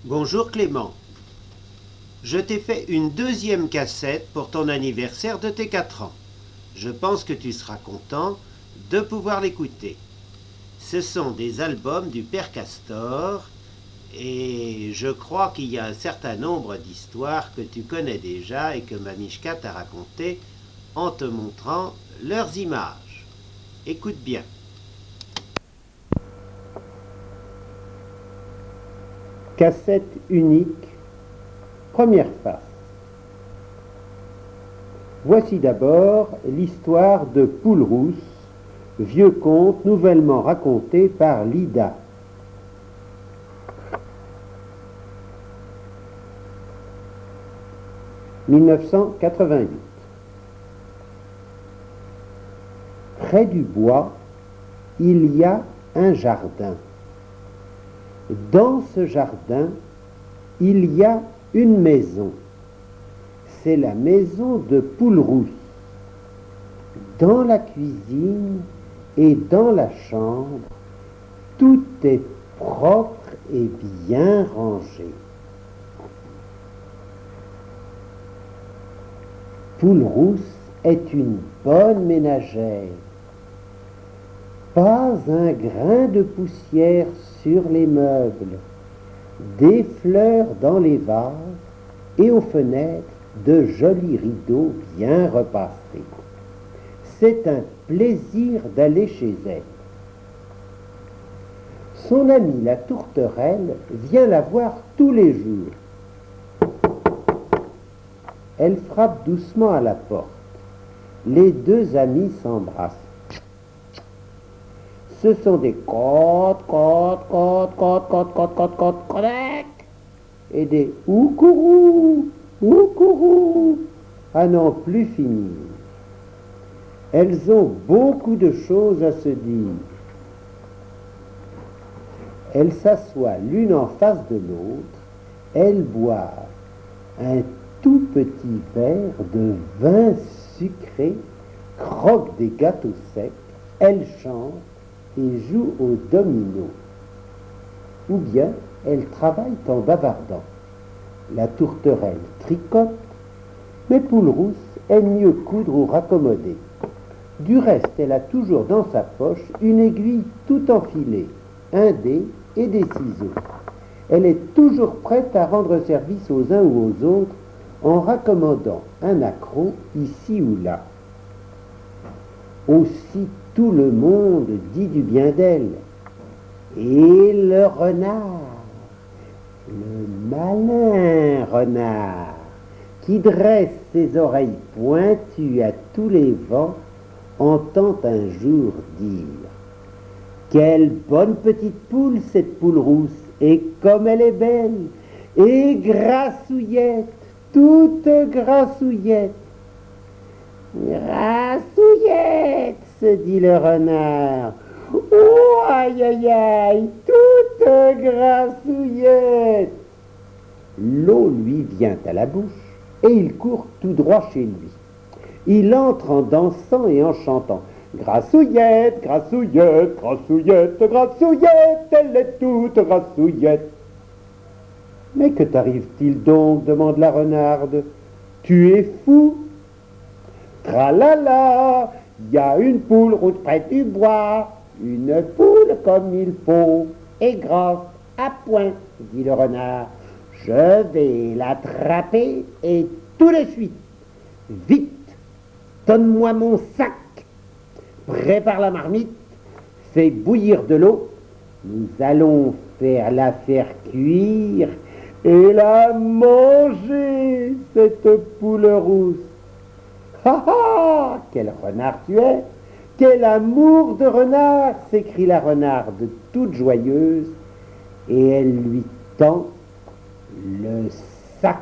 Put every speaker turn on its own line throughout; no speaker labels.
Bonjour Clément. Je t'ai fait une deuxième cassette pour ton anniversaire de tes 4 ans. Je pense que tu seras content de pouvoir l'écouter. Ce sont des albums du Père Castor et je crois qu'il y a un certain nombre d'histoires que tu connais déjà et que Mamishka t'a racontées en te montrant leurs images. Écoute bien.
Cassette unique, première face. Voici d'abord l'histoire de Poule Rousse, vieux conte nouvellement raconté par Lida. « 1988. Près du bois, il y a un jardin. Dans ce jardin, il y a une maison. C'est la maison de Poule Rousse. Dans la cuisine et dans la chambre, tout est propre et bien rangé. Poule Rousse est une bonne ménagère. Pas un grain de poussière sur les meubles, des fleurs dans les vases et aux fenêtres de jolis rideaux bien repassés. C'est un plaisir d'aller chez elle. Son amie la tourterelle vient la voir tous les jours. Elle frappe doucement à la porte. Les deux amies s'embrassent. Ce sont des cotes, et des oukourou, à n'en plus finir. Elles ont beaucoup de choses à se dire. Elles s'assoient l'une en face de l'autre, elles boivent un tout petit verre de vin sucré, croquent des gâteaux secs, elles chantent et jouent au domino. Ou bien elles travaillent en bavardant. La tourterelle tricote, mais Poule Rousse aime mieux coudre ou raccommoder. Du reste, elle a toujours dans sa poche une aiguille tout enfilée, un dé et des ciseaux. Elle est toujours prête à rendre service aux uns ou aux autres en raccommodant un accroc ici ou là. Aussi tout le monde dit du bien d'elle. Et le renard, le malin renard, qui dresse ses oreilles pointues à tous les vents, entend un jour dire « Quelle bonne petite poule cette Poule Rousse, et comme elle est belle, et grassouillette, toute grassouillette. » Grassouillette, se dit le renard. Oh, aïe, aïe, aïe, toute grassouillette. L'eau lui vient à la bouche et il court tout droit chez lui. Il entre en dansant et en chantant. Grassouillette, grassouillette, grassouillette, grassouillette, elle est toute grassouillette. Mais que t'arrive-t-il donc demande la renarde. Tu es fou? Tralala, y a une poule rousse près du bois, une poule comme il faut, et grasse à point, dit le renard. Je vais l'attraper et tout de suite. Vite, donne-moi mon sac. Prépare la marmite, fais bouillir de l'eau. Nous allons la faire cuire et la manger, cette poule rousse. Ha ha, quel renard tu es! Quel amour de renard! S'écrie la renarde toute joyeuse, et elle lui tend le sac.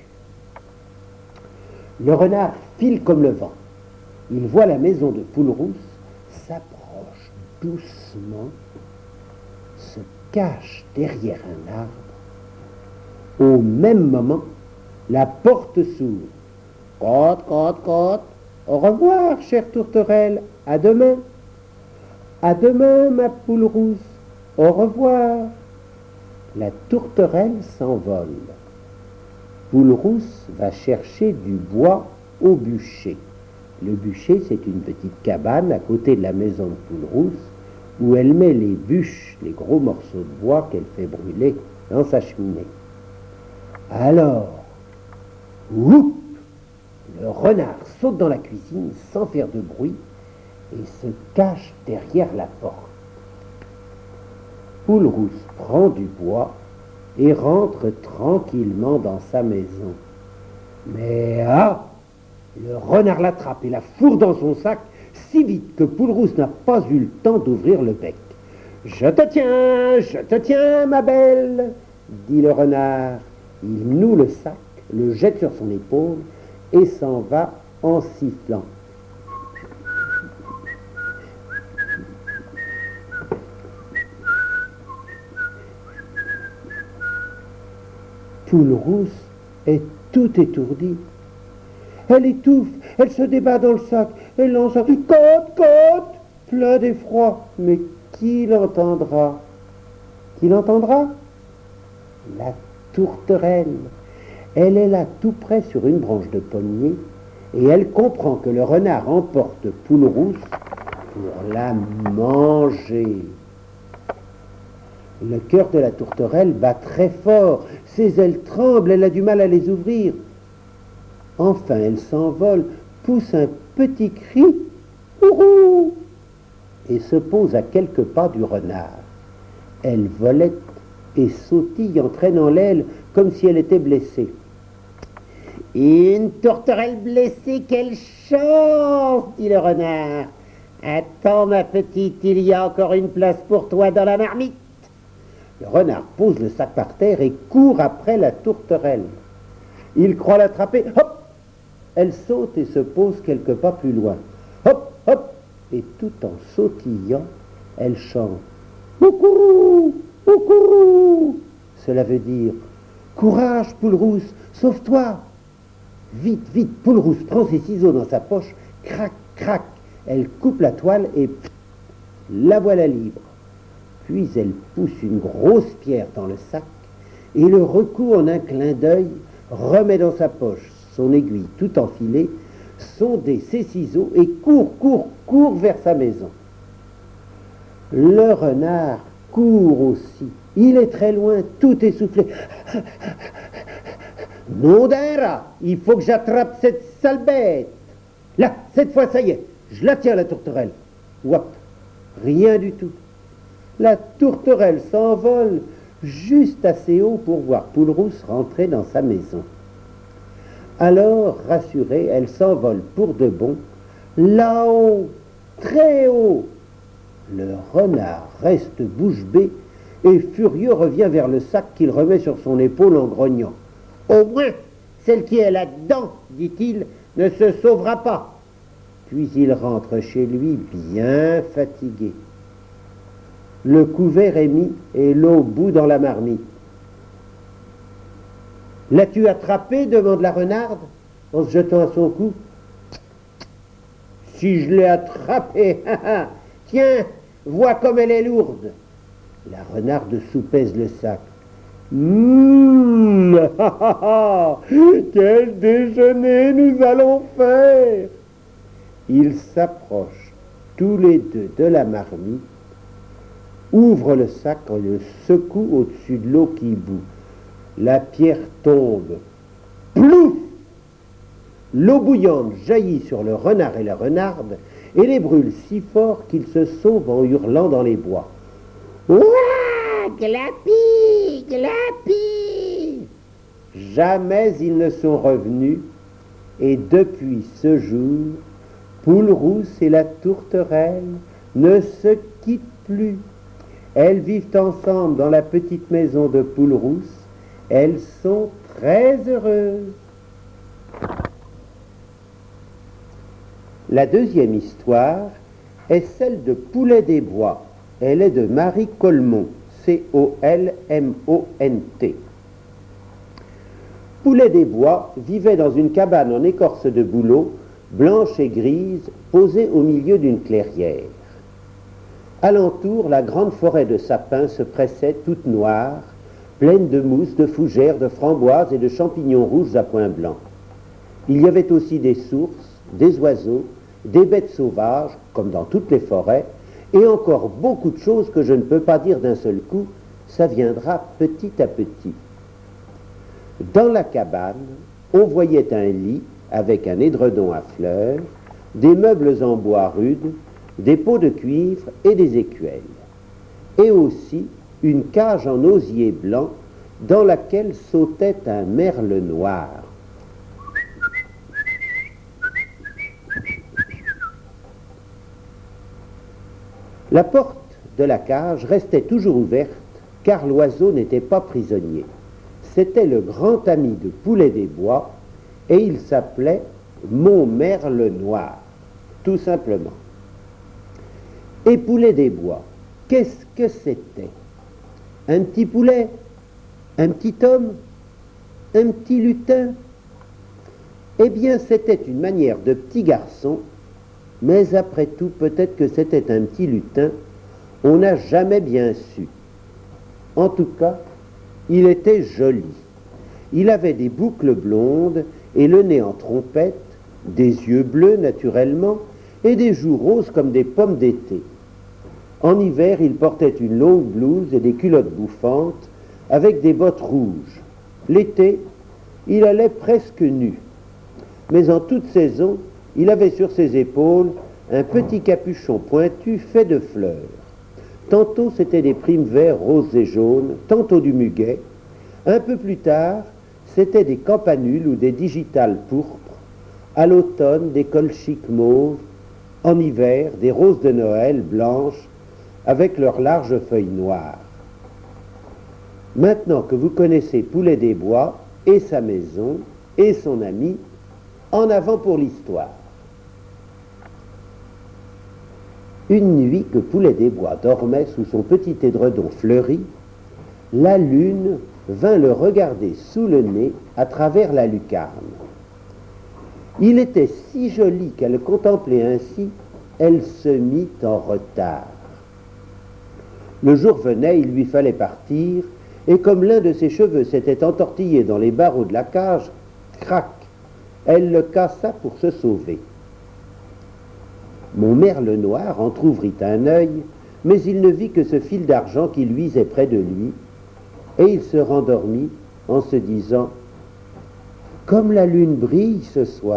Le renard file comme le vent. Il voit la maison de Poule Rousse, s'approche doucement, se cache derrière un arbre. Au même moment, la porte s'ouvre. Cote, cote, cote. Au revoir, chère tourterelle. À demain. À demain, ma Poule Rousse. Au revoir. La tourterelle s'envole. Poule-Rousse va chercher du bois au bûcher. Le bûcher, c'est une petite cabane à côté de la maison de Poule-Rousse où elle met les bûches, les gros morceaux de bois qu'elle fait brûler dans sa cheminée. Alors, whoop, le renard saute dans la cuisine sans faire de bruit et se cache derrière la porte. Poule-Rousse prend du bois et rentre tranquillement dans sa maison. Mais le renard l'attrape et la fourre dans son sac si vite que Poule-Rousse n'a pas eu le temps d'ouvrir le bec. « Je te tiens, ma belle !» dit le renard. Il noue le sac, le jette sur son épaule et s'en va en sifflant. Poule-Rousse est tout étourdie. Elle étouffe, elle se débat dans le sac, elle lance un « Côte, côte !» plein d'effroi. Mais qui l'entendra? Qui l'entendra? La tourterelle. Elle est là tout près sur une branche de pommier et elle comprend que le renard emporte Poule-Rousse pour la manger. Le cœur de la tourterelle bat très fort, ses ailes tremblent, elle a du mal à les ouvrir. Enfin, elle s'envole, pousse un petit cri, ouhou, et se pose à quelques pas du renard. Elle volette et sautille en traînant l'aile comme si elle était blessée. « Une tourterelle blessée, quelle chance !» dit le renard. « Attends, ma petite, il y a encore une place pour toi dans la marmite. » Le renard pose le sac par terre et court après la tourterelle. Il croit l'attraper. Hop! Elle saute et se pose quelques pas plus loin. Hop, hop! Et tout en sautillant, elle chante. Oukourou! Oukourou! Cela veut dire courage, Poule-Rousse, sauve-toi! Vite, vite, Poule-Rousse prend ses ciseaux dans sa poche. Crac, crac! Elle coupe la toile et la voilà libre. Puis elle pousse une grosse pierre dans le sac et le recoue en un clin d'œil, remet dans sa poche son aiguille tout enfilée, son dé, ses ciseaux et court vers sa maison. Le renard court aussi. Il est très loin, tout essoufflé. Nom d'un rat, il faut que j'attrape cette sale bête. Là, cette fois, ça y est, je la tiens, la tourterelle. Wop, rien du tout. La tourterelle s'envole juste assez haut pour voir Poule-Rousse rentrer dans sa maison. Alors, rassurée, elle s'envole pour de bon, là-haut, très haut. Le renard reste bouche bée et furieux revient vers le sac qu'il remet sur son épaule en grognant. « Au moins, celle qui est là-dedans, dit-il, ne se sauvera pas. » Puis il rentre chez lui bien fatigué. Le couvert est mis et l'eau bout dans la marmite. « L'as-tu attrapé ?» demande la renarde en se jetant à son cou. « Si je l'ai attrapée, tiens, vois comme elle est lourde. » La renarde soupèse le sac. « Quel déjeuner nous allons faire !» Ils s'approchent tous les deux de la marmite, ouvrent le sac et le secouent au-dessus de l'eau qui bout. La pierre tombe. Plouf! L'eau bouillante jaillit sur le renard et la renarde et les brûle si fort qu'ils se sauvent en hurlant dans les bois. Ouah! Glapi! Glapi! Jamais ils ne sont revenus et depuis ce jour, Poule-Rousse et la tourterelle ne se quittent plus. Elles vivent ensemble dans la petite maison de Poule-Rousse. Elles sont très heureuses. La deuxième histoire est celle de Poulet des Bois. Elle est de Marie Colmont, C-O-L-M-O-N-T. Poulet des Bois vivait dans une cabane en écorce de bouleau, blanche et grise, posée au milieu d'une clairière. Alentour, la grande forêt de sapins se pressait toute noire, pleine de mousse, de fougères, de framboises et de champignons rouges à points blancs. Il y avait aussi des sources, des oiseaux, des bêtes sauvages, comme dans toutes les forêts, et encore beaucoup de choses que je ne peux pas dire d'un seul coup, ça viendra petit à petit. Dans la cabane, on voyait un lit avec un édredon à fleurs, des meubles en bois rude, des pots de cuivre et des écuelles, et aussi une cage en osier blanc dans laquelle sautait un merle noir. La porte de la cage restait toujours ouverte, car l'oiseau n'était pas prisonnier. C'était le grand ami de Poulet des Bois, et il s'appelait Mon Merle Noir, tout simplement. Et Poulet des Bois, qu'est-ce que c'était? Un petit poulet? Un petit homme? Un petit lutin? Eh bien, c'était une manière de petit garçon, mais après tout, peut-être que c'était un petit lutin, on n'a jamais bien su. En tout cas, il était joli. Il avait des boucles blondes et le nez en trompette, des yeux bleus naturellement, et des joues roses comme des pommes d'été. En hiver, il portait une longue blouse et des culottes bouffantes, avec des bottes rouges. L'été, il allait presque nu. Mais en toute saison, il avait sur ses épaules un petit capuchon pointu fait de fleurs. Tantôt c'étaient des primes verts, roses et jaunes, tantôt du muguet. Un peu plus tard, c'étaient des campanules ou des digitales pourpres. À l'automne, des colchiques mauves. En hiver, des roses de Noël blanches avec leurs larges feuilles noires. Maintenant que vous connaissez Poulet des Bois et sa maison et son ami, en avant pour l'histoire. Une nuit que Poulet des Bois dormait sous son petit édredon fleuri, la lune vint le regarder sous le nez à travers la lucarne. Il était si joli qu'à le contempler ainsi, elle se mit en retard. Le jour venait, il lui fallait partir, et comme l'un de ses cheveux s'était entortillé dans les barreaux de la cage, crac, elle le cassa pour se sauver. Mon merle noir entr'ouvrit un œil, mais il ne vit que ce fil d'argent qui luisait près de lui, et il se rendormit en se disant « Comme la lune brille ce soir !»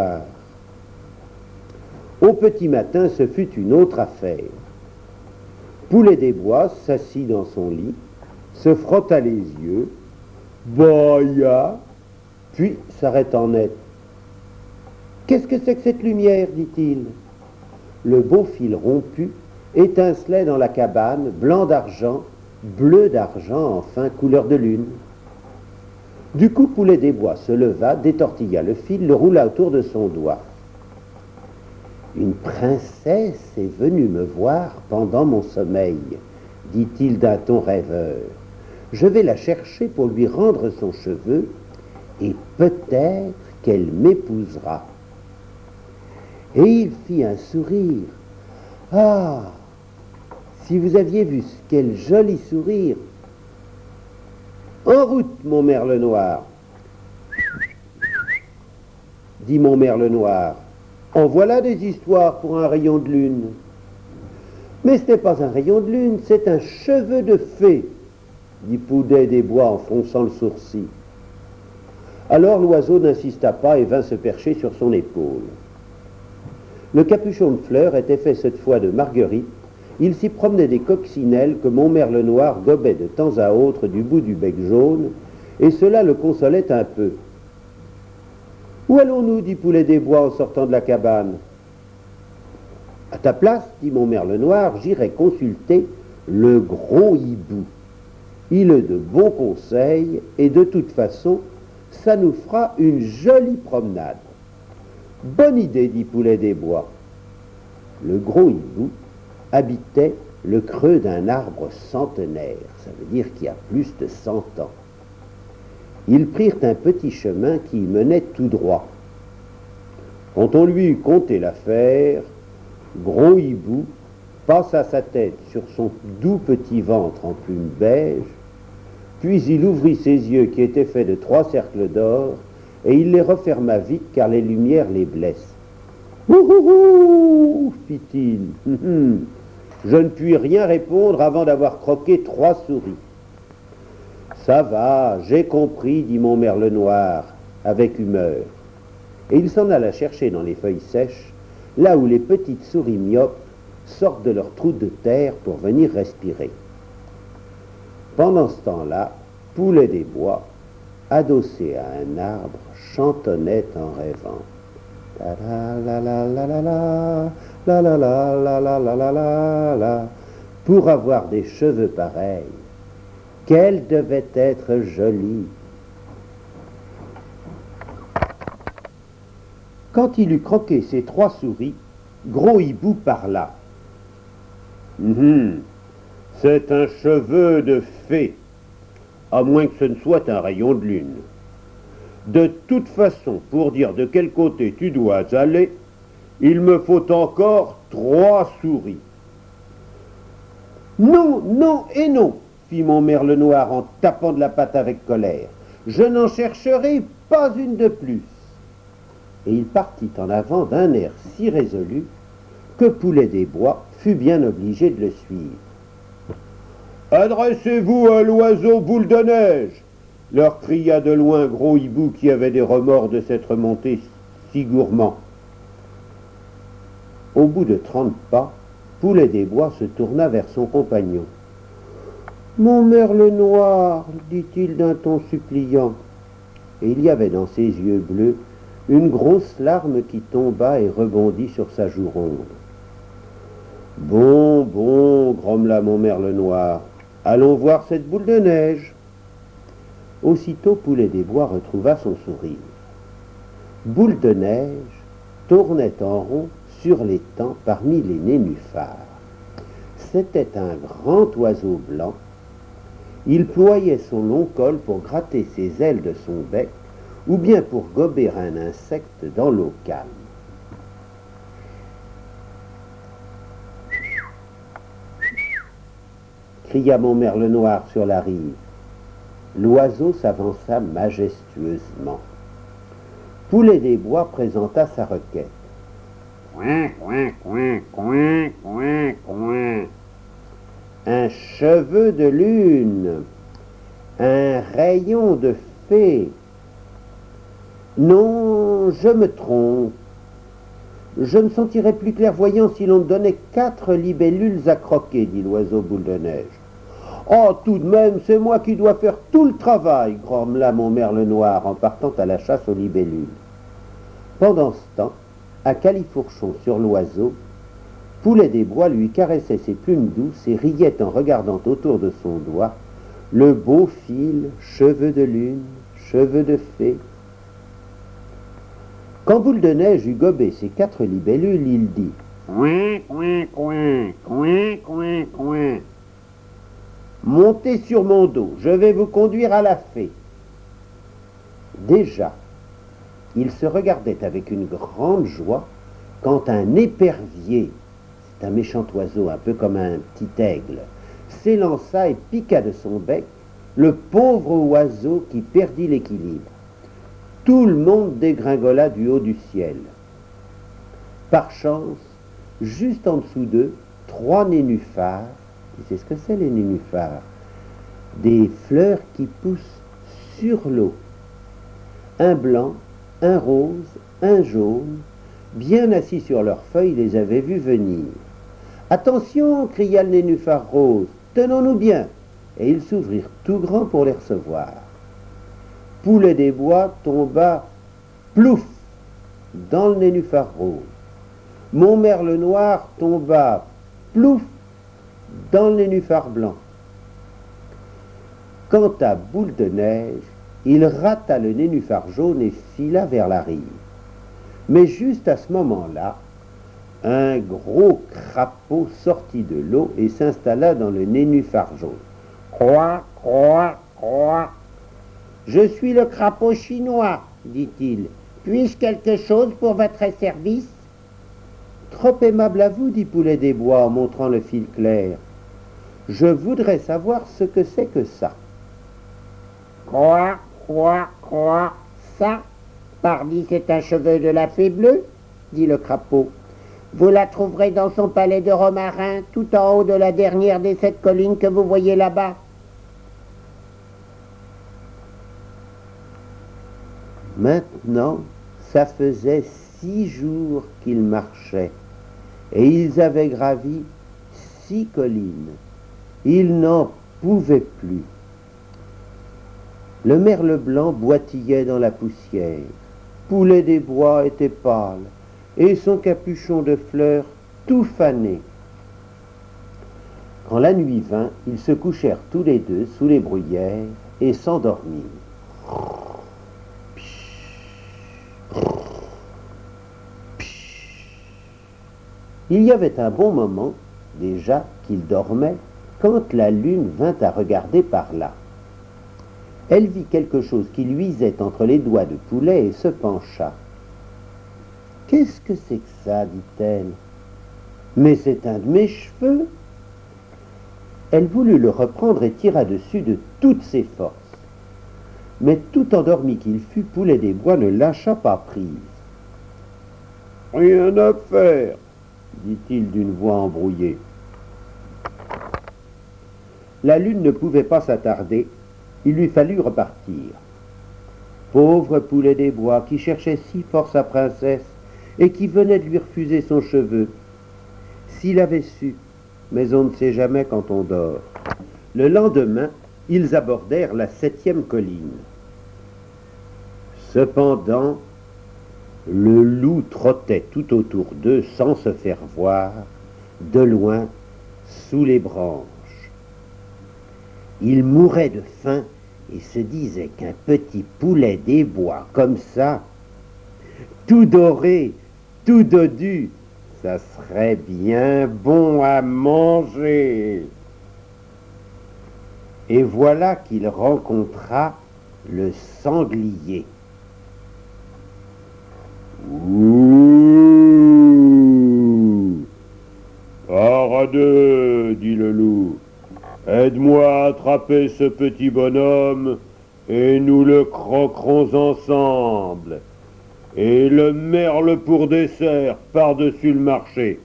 Au petit matin, ce fut une autre affaire. Poulet des Bois s'assit dans son lit, se frotta les yeux, bâilla, puis s'arrêtant net. « Qu'est-ce que c'est que cette lumière ?» dit-il. Le beau fil rompu étincelait dans la cabane, blanc d'argent, bleu d'argent, enfin, couleur de lune. Du coup, Poulet des Bois se leva, détortilla le fil, le roula autour de son doigt. « Une princesse est venue me voir pendant mon sommeil, dit-il d'un ton rêveur. Je vais la chercher pour lui rendre son cheveu, et peut-être qu'elle m'épousera. » Et il fit un sourire. « Ah, si vous aviez vu quel joli sourire !»« En route, mon merle noir !» dit mon merle noir. « En voilà des histoires pour un rayon de lune. » « Mais ce n'est pas un rayon de lune, c'est un cheveu de fée, dit Poulet des Bois en fronçant le sourcil. Alors l'oiseau n'insista pas et vint se percher sur son épaule. Le capuchon de fleurs était fait cette fois de marguerite. Il s'y promenait des coccinelles que mon merle noir gobait de temps à autre du bout du bec jaune, et cela le consolait un peu. « Où allons-nous » dit Poulet des Bois en sortant de la cabane. « À ta place, dit mon merle noir, j'irai consulter le gros hibou. Il est de bons conseils, et de toute façon, ça nous fera une jolie promenade. » Bonne idée, dit Poulet des Bois. Le gros hibou habitait le creux d'un arbre centenaire, ça veut dire qu'il y a plus de 100 ans. Ils prirent un petit chemin qui menait tout droit. Quand on lui eut conté l'affaire, Gros Hibou passa sa tête sur son doux petit ventre en plume beige, Puis il ouvrit ses yeux qui étaient faits de 3 cercles d'or, et il les referma vite car les lumières les blessent. « Ouh, fit-il, je ne puis rien répondre avant d'avoir croqué 3 souris. »« Ça va, j'ai compris, dit mon merle noir, avec humeur. » Et il s'en alla chercher dans les feuilles sèches, là où les petites souris myopes sortent de leurs trous de terre pour venir respirer. Pendant ce temps-là, Poulet des Bois, adossé à un arbre, chantonnait en rêvant. La la la la la la la la la la la la la la la. Pour avoir des cheveux pareils, qu'elle devait être jolie. Quand il eut croqué ses 3 souris, Gros Hibou parla. C'est un cheveu de fée, à moins que ce ne soit un rayon de lune. De toute façon, pour dire de quel côté tu dois aller, il me faut encore 3 souris. Non, non et non, fit mon merle noir en tapant de la patte avec colère. Je n'en chercherai pas une de plus. Et il partit en avant d'un air si résolu que Poulet des Bois fut bien obligé de le suivre. « Adressez-vous à l'oiseau boule de neige !» leur cria de loin Gros Hibou qui avait des remords de s'être monté si gourmand. Au bout de 30 pas, Poulet des Bois se tourna vers son compagnon. « Mon merle noir, dit-il d'un ton suppliant, et il y avait dans ses yeux bleus une grosse larme qui tomba et rebondit sur sa joue ronde. « Bon, bon, grommela mon merle noir, allons voir cette boule de neige. » Aussitôt Poulet des Bois retrouva son sourire. Boule de neige tournait en rond sur l'étang parmi les nénuphars. C'était un grand oiseau blanc. Il ployait son long col pour gratter ses ailes de son bec ou bien pour gober un insecte dans l'eau calme. Cria mon merle noir sur la rive. L'oiseau s'avança majestueusement. Poulet des Bois présenta sa requête. Coin, coin, coin, coin, coin, coin. Un cheveu de lune, un rayon de fée. Non, je me trompe. Je me sentirais plus clairvoyant si l'on me donnait 4 libellules à croquer, dit l'oiseau boule de neige. Oh, tout de même, c'est moi qui dois faire tout le travail, grommela mon merle noir en partant à la chasse aux libellules. Pendant ce temps, à califourchon sur l'oiseau, Poulet des Bois lui caressait ses plumes douces et riait en regardant autour de son doigt le beau fil, cheveux de lune, cheveux de fée. Quand Boule de Neige eut gobé ses 4 libellules, il dit « Coin, coin, coin, coin, coin, coin. Montez sur mon dos, je vais vous conduire à la fée. » Déjà, il se regardait avec une grande joie quand un épervier, c'est un méchant oiseau un peu comme un petit aigle, s'élança et piqua de son bec le pauvre oiseau qui perdit l'équilibre. Tout le monde dégringola du haut du ciel. Par chance, juste en dessous d'eux, 3 nénuphars. Tu sais ce que c'est les nénuphars? Des fleurs qui poussent sur l'eau. Un blanc, un rose, un jaune, bien assis sur leurs feuilles, les avaient vus venir. « Attention !» cria le nénuphar rose, « tenons-nous bien !» Et ils s'ouvrirent tout grands pour les recevoir. Poulet des Bois tomba plouf dans le nénuphar rose. Mon merle noir tomba plouf dans le nénuphar blanc. Quant à Boule de Neige, il rata le nénuphar jaune et fila vers la rive. Mais juste à ce moment-là, un gros crapaud sortit de l'eau et s'installa dans le nénuphar jaune. « Croix, croix, croix. Je suis le crapaud chinois, dit-il. Puis-je quelque chose pour votre service? Trop aimable à vous, dit Poulet des Bois en montrant le fil clair. Je voudrais savoir ce que c'est que ça. Quoi, quoi, ça, pardi, c'est un cheveu de la fée bleue, dit le crapaud. Vous la trouverez dans son palais de romarin, tout en haut de la dernière des 7 collines que vous voyez là-bas.
Maintenant, ça faisait 6 jours qu'ils marchaient, et ils avaient gravi 6 collines. Ils n'en pouvaient plus. Le merle blanc boitillait dans la poussière. Poulet des Bois était pâle, et son capuchon de fleurs tout fané. Quand la nuit vint, ils se couchèrent tous les deux sous les bruyères et s'endormirent. Il y avait un bon moment, déjà, qu'ils dormaient, quand la lune vint à regarder par là. Elle vit quelque chose qui luisait entre les doigts de Poulet et se pencha. « Qu'est-ce que c'est que ça ?» dit-elle. « Mais c'est un de mes cheveux !» Elle voulut le reprendre et tira dessus de toutes ses forces. Mais tout endormi qu'il fut, Poulet des Bois ne lâcha pas prise. « Rien à faire !» dit-il d'une voix embrouillée. La lune ne pouvait pas s'attarder, il lui fallut repartir. Pauvre Poulet des Bois, qui cherchait si fort sa princesse, et qui venait de lui refuser son cheveu. S'il avait su, mais on ne sait jamais quand on dort. Le lendemain, ils abordèrent la 7e colline. Cependant, le loup trottait tout autour d'eux sans se faire voir, de loin, sous les branches. Il mourait de faim et se disait qu'un petit poulet des bois comme ça, tout doré, tout dodu, ça serait bien bon à manger. Et voilà qu'il rencontra le sanglier. Ouh! Part à deux, dit le loup. Aide-moi à attraper ce petit bonhomme et nous le croquerons ensemble. Et le merle pour dessert par-dessus le marché.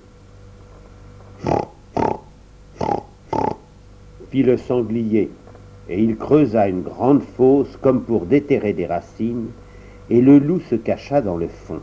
Fit le sanglier, et il creusa une grande fosse comme pour déterrer des racines, et le loup se cacha dans le fond.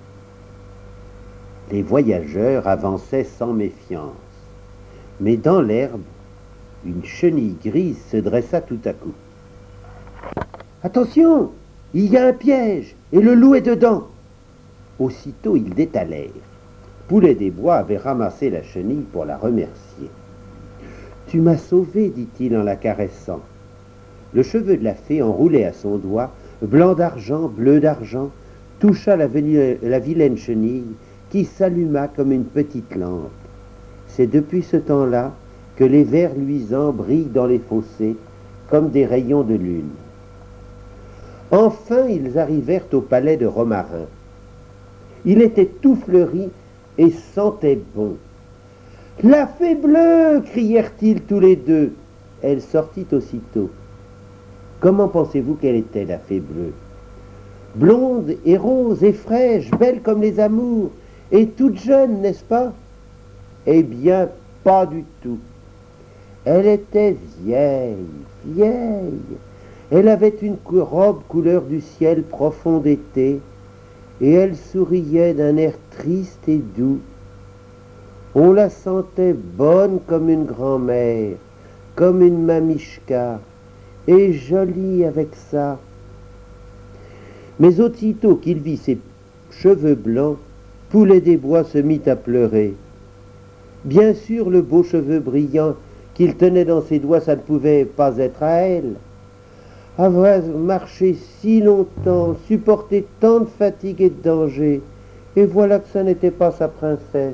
Les voyageurs avançaient sans méfiance, mais dans l'herbe, une chenille grise se dressa tout à coup. « Attention, il y a un piège, et le loup est dedans !» Aussitôt ils détalèrent. Poulet des Bois avait ramassé la chenille pour la remercier. « Tu m'as sauvé, dit-il en la caressant. » Le cheveu de la fée enroulé à son doigt, blanc d'argent, bleu d'argent, toucha la vilaine chenille qui s'alluma comme une petite lampe. C'est depuis ce temps-là que les vers luisants brillent dans les fossés comme des rayons de lune. Enfin, ils arrivèrent au palais de Romarin. Il était tout fleuri et sentait bon. « La fée bleue !» crièrent-ils tous les deux. Elle sortit aussitôt. Comment pensez-vous qu'elle était, la fée bleue? Blonde et rose et fraîche, belle comme les amours, et toute jeune, n'est-ce pas? Eh bien, pas du tout. Elle était vieille, vieille. Elle avait une robe couleur du ciel profond d'été, et elle souriait d'un air triste et doux. On la sentait bonne comme une grand-mère, comme une mamichka, et jolie avec ça. Mais aussitôt qu'il vit ses cheveux blancs, Poulet des Bois se mit à pleurer. Bien sûr, le beau cheveu brillant qu'il tenait dans ses doigts, ça ne pouvait pas être à elle. Avoir marché si longtemps, supporté tant de fatigue et de danger, et voilà que ça n'était pas sa princesse.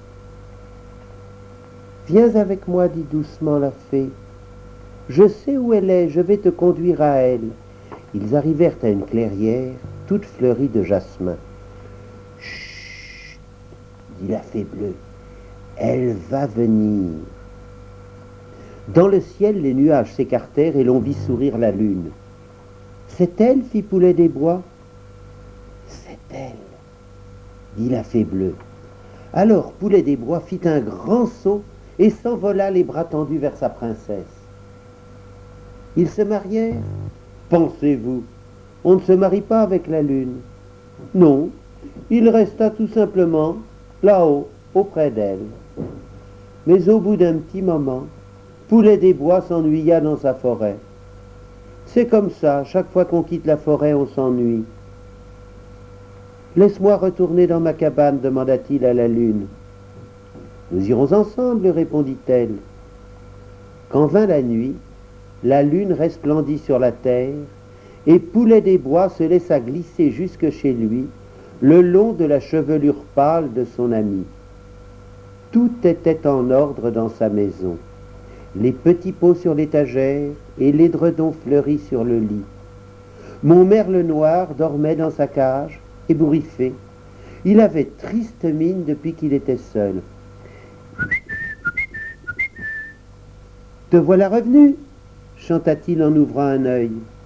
Viens avec moi, dit doucement la fée. Je sais où elle est, je vais te conduire à elle. Ils arrivèrent à une clairière, toute fleurie de jasmin. Chut, dit la fée bleue, elle va venir. Dans le ciel, les nuages s'écartèrent et l'on vit sourire la lune.
C'est elle, fit Poulet des Bois. C'est elle, dit la fée bleue. Alors Poulet des Bois fit un grand saut et s'envola les bras tendus vers sa princesse. Ils se marièrent. Pensez-vous, on ne se marie pas avec la lune. Non, il resta tout simplement là-haut, auprès d'elle. Mais au bout d'un petit moment, Poulet des Bois s'ennuya dans sa forêt. C'est comme ça, chaque fois qu'on quitte la forêt, on s'ennuie. Laisse-moi retourner dans ma cabane, demanda-t-il à la lune. Nous irons ensemble, répondit-elle. Quand vint la nuit, la lune resplendit sur la terre, et Poulet des Bois se laissa glisser jusque chez lui, le long de la chevelure pâle de son ami. Tout était en ordre dans sa maison. Les petits pots sur l'étagère et l'édredon fleuri sur le lit. Mon merle noir dormait dans sa cage, ébouriffé. Il avait triste mine depuis qu'il était seul. « Te voilà revenu » chanta-t-il en ouvrant un œil.